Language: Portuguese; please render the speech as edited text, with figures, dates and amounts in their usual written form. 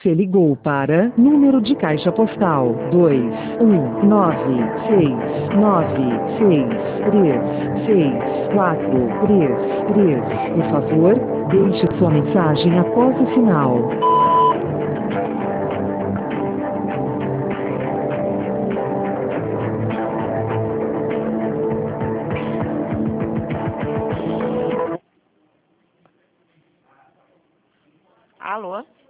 Você ligou para número de caixa postal 21969636433. Por favor, deixe sua mensagem após o sinal. Alô?